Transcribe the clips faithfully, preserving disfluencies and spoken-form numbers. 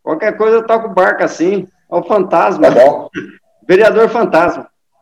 Qualquer coisa eu toco o barco assim. É o fantasma. Tá bom. Vereador fantasma.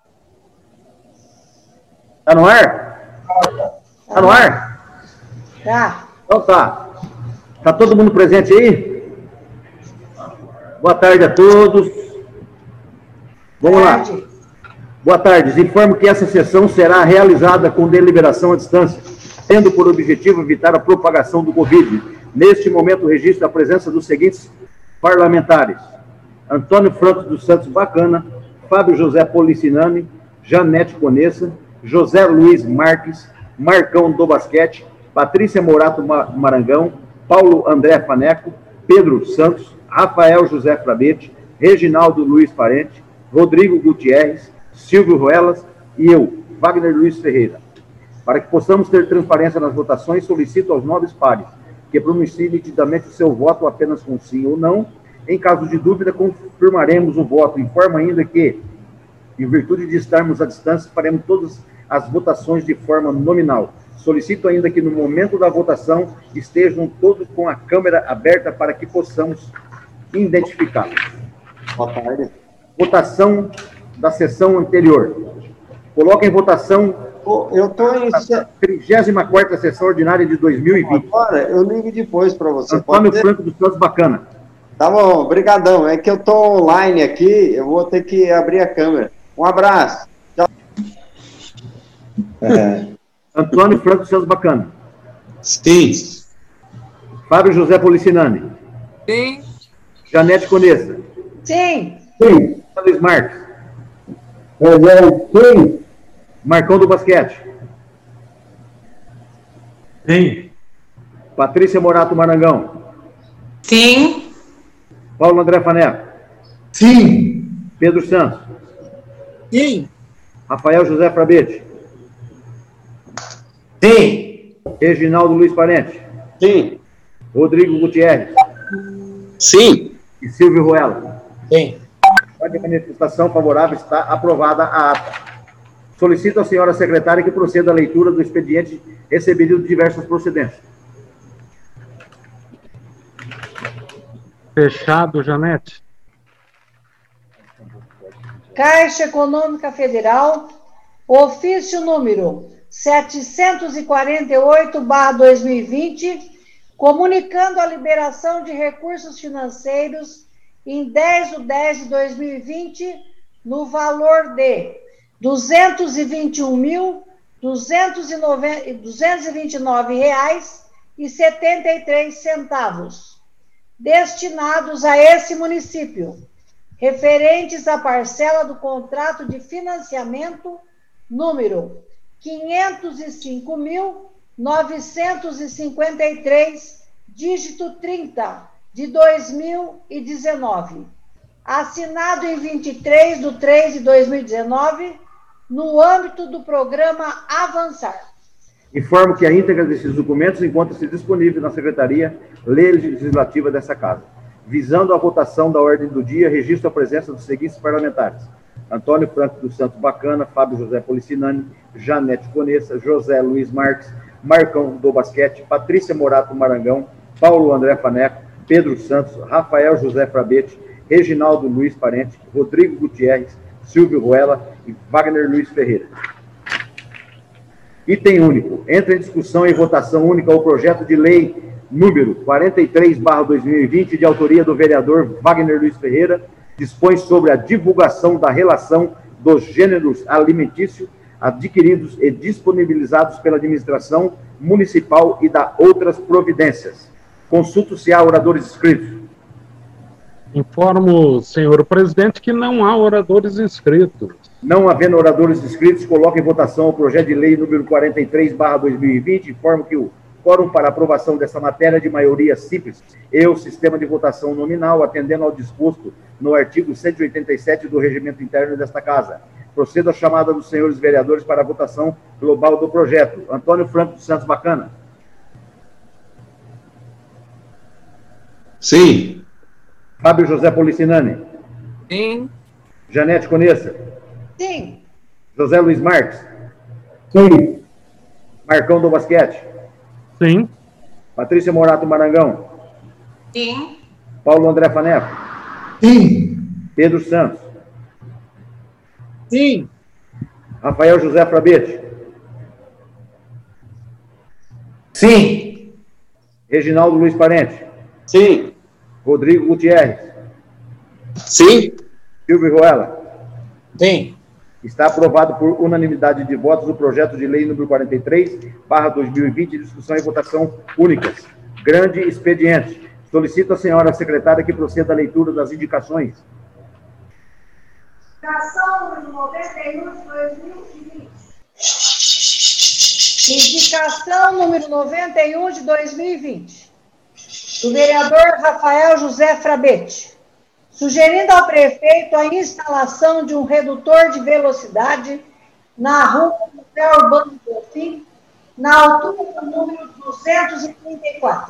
Tá no ar? Tá no ar? Tá. Então tá. Tá todo mundo presente aí? Boa tarde a todos. Vamos lá. Boa tarde. Informo que essa sessão será realizada com deliberação à distância, tendo por objetivo evitar a propagação do Covid. Neste momento, registro a presença dos seguintes parlamentares: Antônio Franco dos Santos Bacana, Fábio José Policinani, Janete Conessa, José Luiz Marques, Marcão do Basquete, Patrícia Morato Marangão, Paulo André Faneco, Pedro Santos, Rafael José Frabete, Reginaldo Luiz Parente, Rodrigo Gutierrez, Silvio Ruelas e eu, Wagner Luiz Ferreira. Para que possamos ter transparência nas votações, solicito aos nobres pares que pronunciem nitidamente o seu voto apenas com sim ou não. Em caso de dúvida, confirmaremos o voto. Informo ainda que, em virtude de estarmos à distância, faremos todas as votações de forma nominal. Solicito ainda que, no momento da votação, estejam todos com a câmera aberta para que possamos identificá-los. Boa tarde. Votação da sessão anterior. Coloca em votação eu estou em a trigésima quarta sessão ordinária de dois mil e vinte. Agora, eu ligo depois para você. Antônio Franco dos Santos Bacana. Tá bom, brigadão. É que eu estou online aqui, eu vou ter que abrir a câmera. Um abraço. Tchau. É. Antônio Franco dos Santos Bacana. Sim. Fábio José Policinani. Sim. Janete Conessa. Sim. Sim. Luiz Marques. Sim. Marcão do Basquete. Sim. Patrícia Morato Marangão. Sim. Paulo André Faneco. Sim. Pedro Santos. Sim. Rafael José Frabete. Sim. Reginaldo Luiz Parente. Sim. Rodrigo Gutierrez. Sim. E Silvio Ruela. Sim. A manifestação favorável está aprovada a ata. Solicito à senhora secretária que proceda à leitura do expediente recebido de diversas procedências. Fechado, Janete. Caixa Econômica Federal, ofício número setecentos e quarenta e oito barra dois mil e vinte, comunicando a liberação de recursos financeiros em dez de dez de dois mil e vinte no valor de duzentos e vinte e um mil, duzentos e vinte e nove reais e setenta e três centavos, destinados a esse município, referentes à parcela do contrato de financiamento número quinhentos e cinco mil, novecentos e cinquenta e três, dígito trinta, de dois mil e dezenove, assinado em vinte e três de três de dois mil e dezenove, no âmbito do programa Avançar. Informo que a íntegra desses documentos encontra-se disponível na Secretaria Legislativa dessa Casa. Visando a votação da ordem do dia, registro a presença dos seguintes parlamentares: Antônio Franco dos Santos Bacana, Fábio José Policinani, Janete Conessa, José Luiz Marques, Marcão do Basquete, Patrícia Morato Marangão, Paulo André Faneco, Pedro Santos, Rafael José Frabete, Reginaldo Luiz Parente, Rodrigo Gutierrez, Silvio Ruela e Wagner Luiz Ferreira. Item único. Entra em discussão e votação única o projeto de lei número quarenta e três barra dois mil e vinte, de autoria do vereador Wagner Luiz Ferreira, dispõe sobre a divulgação da relação dos gêneros alimentícios adquiridos e disponibilizados pela administração municipal e da outras providências. Consulto-se a oradores inscritos. Informo, senhor presidente, que não há oradores inscritos. Não havendo oradores inscritos, coloco em votação o projeto de lei número quarenta e três barra dois mil e vinte. Informo que o quórum para aprovação dessa matéria de maioria simples e o sistema de votação nominal, atendendo ao disposto no artigo cento e oitenta e sete do Regimento Interno desta Casa. Procedo à chamada dos senhores vereadores para a votação global do projeto. Antônio Franco dos Santos Bacana. Sim. Fábio José Policinani. Sim. Janete Conessa. Sim. José Luiz Marques. Sim. Marcão do Basquete. Sim. Patrícia Morato Marangão. Sim. Paulo André Faneco. Sim. Pedro Santos. Sim. Rafael José Frabete. Sim. Reginaldo Luiz Parente. Sim. Rodrigo Gutierrez. Sim. Silvio Ruela. Sim. Está aprovado por unanimidade de votos o projeto de lei número quarenta e três, barra dois mil e vinte, discussão e votação únicas. Grande expediente. Solicito à senhora secretária que proceda à leitura das indicações. Indicação número noventa e um de dois mil e vinte. Indicação número noventa e um de dois mil e vinte. Do vereador Rafael José Frabete, sugerindo ao prefeito a instalação de um redutor de velocidade na rua José Urbano Bonfim, na altura do número duzentos e trinta e quatro.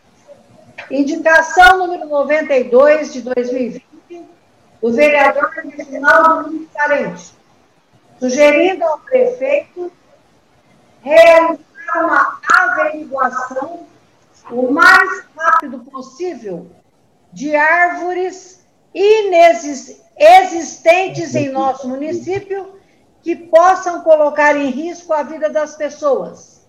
Indicação número noventa e dois de dois mil e vinte, do vereador Reginaldo Luiz Parente, sugerindo ao prefeito realizar uma averiguação o mais rápido possível de árvores inexistentes em nosso município que possam colocar em risco a vida das pessoas.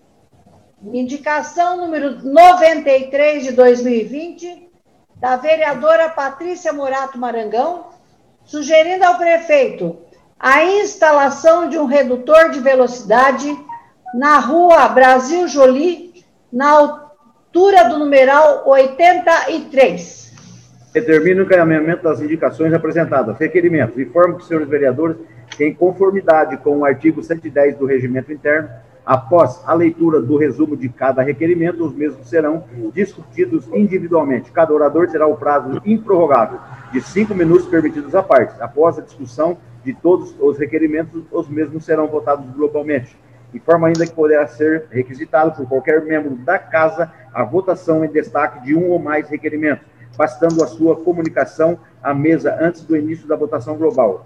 Indicação número noventa e três de dois mil e vinte, da vereadora Patrícia Morato Marangão, sugerindo ao prefeito a instalação de um redutor de velocidade na rua Brasil Joly, na altura do numeral oitenta e três. Determino o encaminhamento das indicações apresentadas. Requerimentos. Informo que os senhores vereadores, em conformidade com o artigo cento e dez do Regimento Interno, após a leitura do resumo de cada requerimento, os mesmos serão discutidos individualmente. Cada orador terá o prazo improrrogável de cinco minutos permitidos à parte. Após a discussão de todos os requerimentos, os mesmos serão votados globalmente. Informa ainda que poderá ser requisitado por qualquer membro da Casa a votação em destaque de um ou mais requerimentos, bastando a sua comunicação à mesa antes do início da votação global.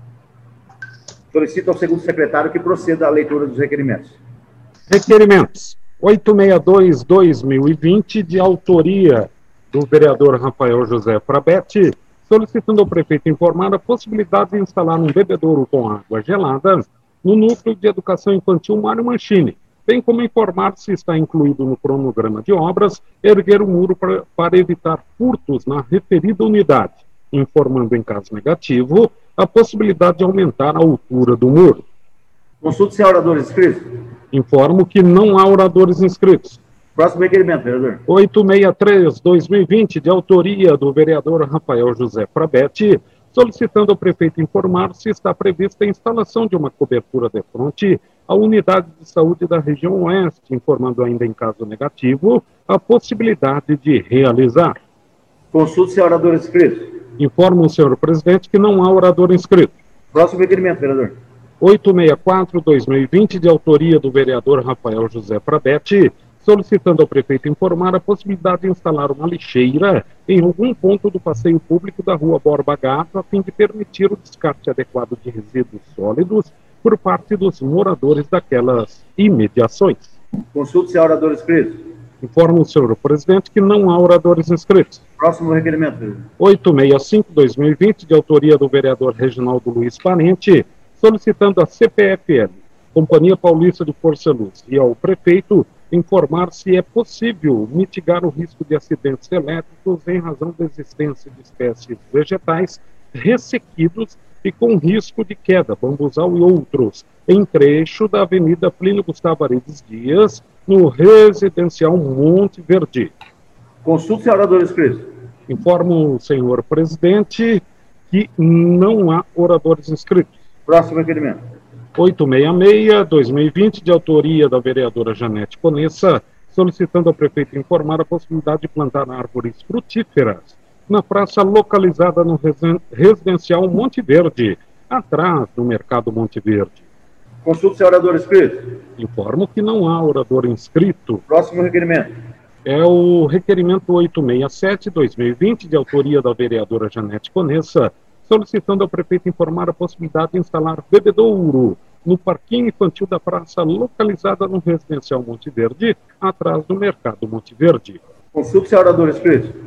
Solicito ao segundo secretário que proceda à leitura dos requerimentos. Requerimentos. oitocentos e sessenta e dois de dois mil e vinte, de autoria do vereador Rafael José Frabete, solicitando ao prefeito informar a possibilidade de instalar um bebedouro com água gelada no Núcleo de Educação Infantil Mário Mancini, bem como informar se está incluído no cronograma de obras erguer o muro para, para evitar furtos na referida unidade, informando, em caso negativo, a possibilidade de aumentar a altura do muro. Consulte se há oradores inscritos. Informo que não há oradores inscritos. Próximo requerimento, vereador. oitocentos e sessenta e três de dois mil e vinte, de autoria do vereador Rafael José Frabete, solicitando ao prefeito informar se está prevista a instalação de uma cobertura de fronte à unidade de saúde da região oeste, informando ainda, em caso negativo, a possibilidade de realizar. Consulte se há oradores inscritos. Informo, senhor presidente, que não há orador inscrito. Próximo requerimento, vereador. oitocentos e sessenta e quatro de dois mil e vinte, de autoria do vereador Rafael José Frabete, solicitando ao prefeito informar a possibilidade de instalar uma lixeira em algum ponto do passeio público da rua Borba Gato, a fim de permitir o descarte adequado de resíduos sólidos por parte dos moradores daquelas imediações. Consulte se há oradores inscritos. Informo o senhor presidente que não há oradores inscritos. Próximo requerimento, vereador. oitocentos e sessenta e cinco de dois mil e vinte, de autoria do vereador Reginaldo Luiz Parente, solicitando à C P F L, Companhia Paulista de Força Luz, e ao prefeito informar se é possível mitigar o risco de acidentes elétricos em razão da existência de espécies vegetais ressequidos e com risco de queda, bambuzal e outros, em trecho da Avenida Plínio Gustavo Aredes Dias, no residencial Monte Verde. Consulte se há oradores inscritos. Informo o senhor presidente que não há oradores inscritos. Próximo requerimento. oitocentos e sessenta e seis de dois mil e vinte, de autoria da vereadora Janete Conessa, solicitando ao prefeito informar a possibilidade de plantar árvores frutíferas na praça localizada no residencial Monte Verde, atrás do mercado Monte Verde. Consulte se há oradores inscritos. Informo que não há orador inscrito. Próximo requerimento. É o requerimento oitocentos e sessenta e sete de dois mil e vinte, de autoria da vereadora Janete Conessa, solicitando ao prefeito informar a possibilidade de instalar bebedouro no parquinho infantil da praça localizada no residencial Monte Verde, atrás do mercado Monte Verde. Consulte se há oradores inscritos.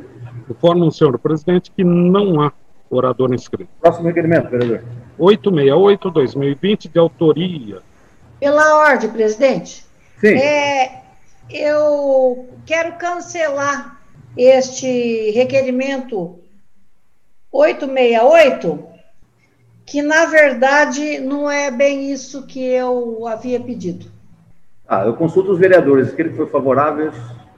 Informo o senhor presidente que não há orador inscrito. Próximo requerimento, vereador. oitocentos e sessenta e oito, dois mil e vinte, de autoria. Pela ordem, presidente. Sim. É, eu quero cancelar este requerimento oitocentos e sessenta e oito, que, na verdade, não é bem isso que eu havia pedido. Ah, eu consulto os vereadores. Aquele que foi favorável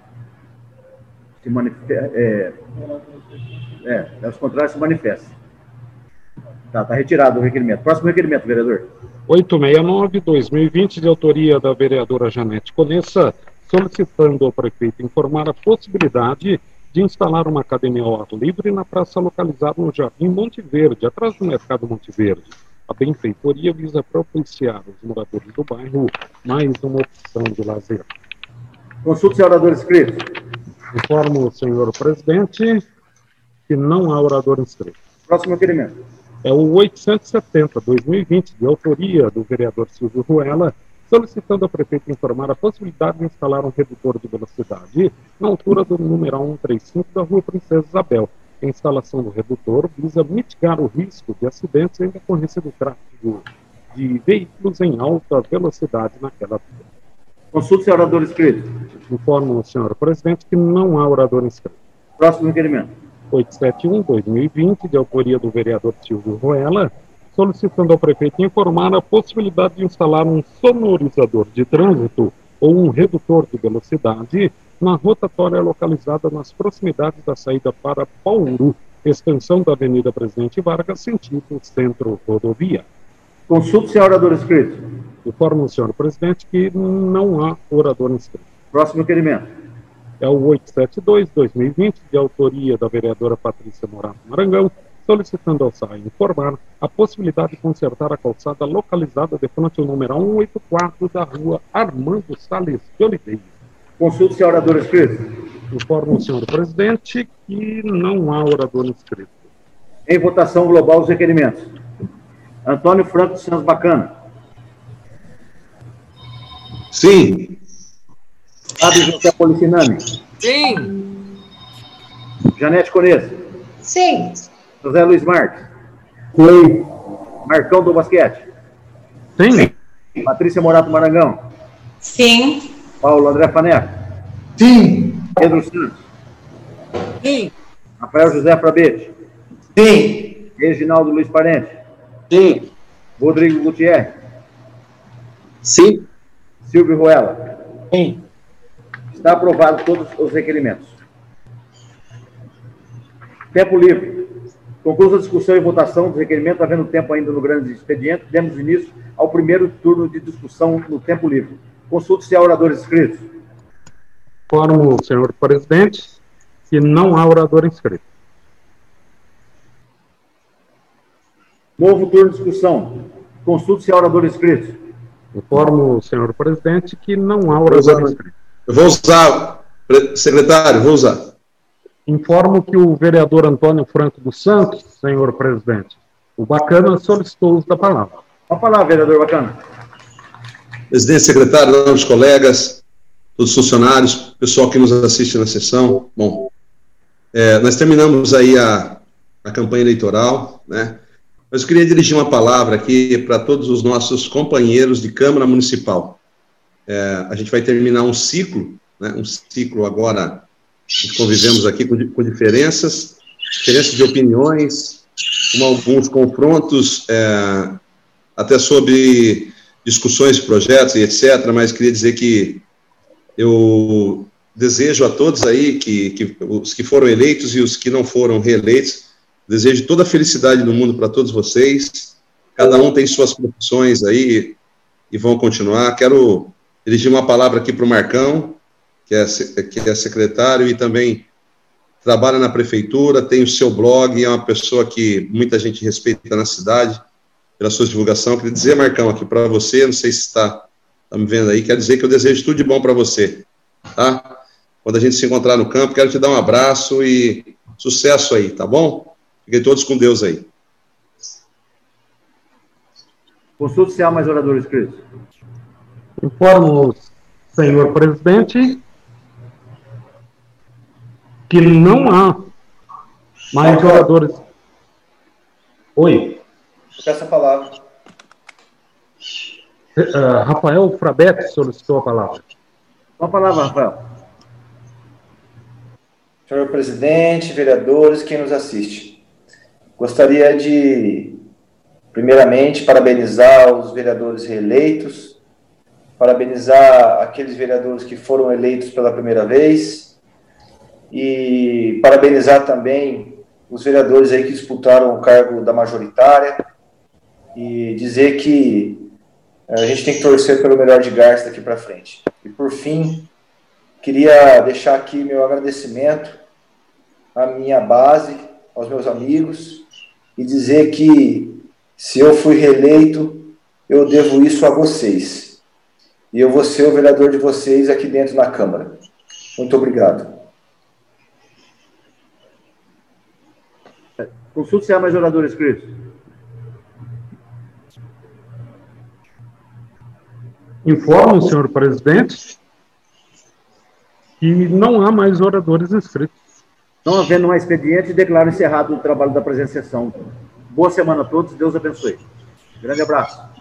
se manifesta. É, é, os contrários se manifestam. Tá, tá retirado o requerimento. Próximo requerimento, vereador. oitocentos e sessenta e nove, dois mil e vinte, de autoria da vereadora Janete Conessa, solicitando ao prefeito informar a possibilidade de instalar uma academia ao ar livre na praça localizada no Jardim Monte Verde, atrás do Mercado Monte Verde. A benfeitoria visa propiciar aos moradores do bairro mais uma opção de lazer. Consulta os oradores inscritos. Informo o senhor presidente que não há orador inscrito. Próximo requerimento. É o oitocentos e setenta, dois mil e vinte, de autoria do vereador Silvio Ruela, solicitando ao prefeito informar a possibilidade de instalar um redutor de velocidade na altura do numeral cento e trinta e cinco da Rua Princesa Isabel. A instalação do redutor visa mitigar o risco de acidentes em decorrência do tráfego de veículos em alta velocidade naquela via. Consulte os oradores inscritos. Informo o senhor presidente que não há orador inscrito. Próximo requerimento. oitocentos e setenta e um, dois mil e vinte, de autoria do vereador Silvio Ruela, solicitando ao prefeito informar a possibilidade de instalar um sonorizador de trânsito ou um redutor de velocidade na rotatória localizada nas proximidades da saída para Bauru, extensão da Avenida Presidente Vargas, sentido centro-rodovia. Consulte os oradores inscritos. Informo o senhor presidente que não há orador inscrito. Próximo requerimento. É o oitocentos e setenta e dois, dois mil e vinte, de autoria da vereadora Patrícia Morato Marangão, solicitando ao S A I informar a possibilidade de consertar a calçada localizada de frente ao numeral cento e oitenta e quatro da Rua Armando Salles de Oliveira. Consulte os oradores inscritos. Informo o senhor presidente que não há orador inscrito. Em votação global os requerimentos. Antônio Franco dos Santos Bacana. Sim. Fábio José Policinami. Sim. Janete Conessa. Sim. José Luiz Marques. Sim. Marcão do Basquete. Sim. Patrícia Morato Marangão. Sim. Paulo André Faneco. Sim. Pedro Santos. Sim. Rafael José Frabete. Sim. Reginaldo Luiz Parente. Sim. Rodrigo Gutierrez. Sim. Silvio Ruela. Sim. Está aprovado todos os requerimentos. Tempo livre. Conclusa a discussão e votação do requerimento, havendo tempo ainda no grande expediente, demos início ao primeiro turno de discussão no tempo livre. Consulte-se a oradores inscritos. Informo o senhor presidente que não há orador inscrito. Novo turno de discussão. Consulte-se a oradores inscritos. Informo o senhor presidente que não há orador inscrito. Eu vou usar, secretário, vou usar. Informo que o vereador Antônio Franco dos Santos, senhor presidente, o Bacana solicitou o uso da palavra. Pode falar, vereador Bacana. Presidente, secretário, novos colegas, todos os funcionários, pessoal que nos assiste na sessão. Bom, é, nós terminamos aí a, a campanha eleitoral, né? Mas eu queria dirigir uma palavra aqui para todos os nossos companheiros de Câmara Municipal. É, a gente vai terminar um ciclo, né? Um ciclo agora, convivemos aqui com, com diferenças, diferenças de opiniões, com alguns confrontos, é, até sobre discussões de projetos e etcétera, mas queria dizer que eu desejo a todos aí, que, que os que foram eleitos e os que não foram reeleitos, desejo toda a felicidade do mundo para todos vocês. Cada um tem suas profissões aí e vão continuar. Quero dirigir uma palavra aqui para o Marcão, que é, que é secretário e também trabalha na prefeitura, tem o seu blog, é uma pessoa que muita gente respeita na cidade, pela sua divulgação. Queria dizer, Marcão, aqui para você, não sei se está tá me vendo aí, quero dizer que eu desejo tudo de bom para você, tá? Quando a gente se encontrar no campo, quero te dar um abraço e sucesso aí, tá bom? Fiquem todos com Deus aí. Consulte se há mais oradores inscritos. Informo, senhor presidente, que não há Mais oradores. Oi. Peço a palavra. Uh, Rafael Frabetti solicitou a palavra. Com a palavra, Rafael. Senhor presidente, vereadores, quem nos assiste. Gostaria de, primeiramente, parabenizar os vereadores reeleitos, parabenizar aqueles vereadores que foram eleitos pela primeira vez e parabenizar também os vereadores aí que disputaram o cargo da majoritária e dizer que a gente tem que torcer pelo melhor de Garça daqui para frente. E, por fim, queria deixar aqui meu agradecimento à minha base, aos meus amigos, e dizer que, se eu fui reeleito, eu devo isso a vocês. E eu vou ser o vereador de vocês aqui dentro na Câmara. Muito obrigado. Consulte se há mais oradores inscritos. Informo, senhor presidente, que não há mais oradores inscritos. Não havendo mais expediente, declaro encerrado o trabalho da presente sessão. Boa semana a todos, Deus abençoe. Grande abraço.